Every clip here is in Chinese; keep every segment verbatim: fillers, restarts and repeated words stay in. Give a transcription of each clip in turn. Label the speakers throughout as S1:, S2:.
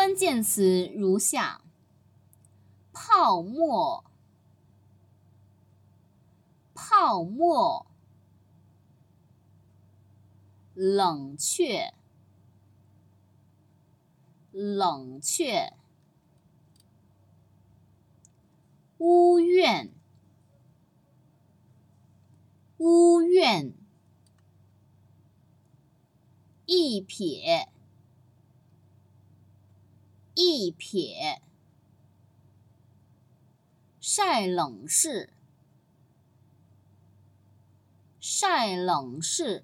S1: 关键词如下：泡沫、泡沫、冷却、冷却、屋苑、屋苑、一撇、一撇、晒冷式、晒冷式、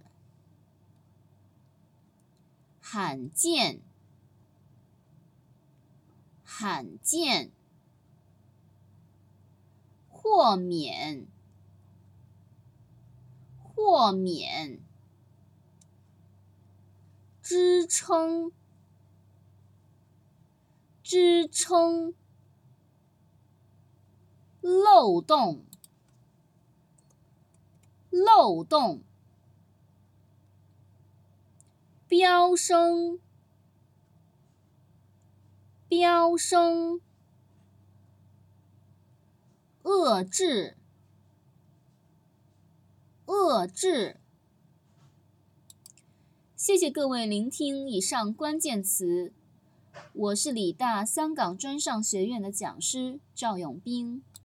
S1: 罕见、罕见、豁免、豁免、支撑、支撑、漏洞、漏洞、飙升、飙升、遏制、遏制。谢谢各位聆听以上关键词，我是理大香港专上学院的讲师赵永斌。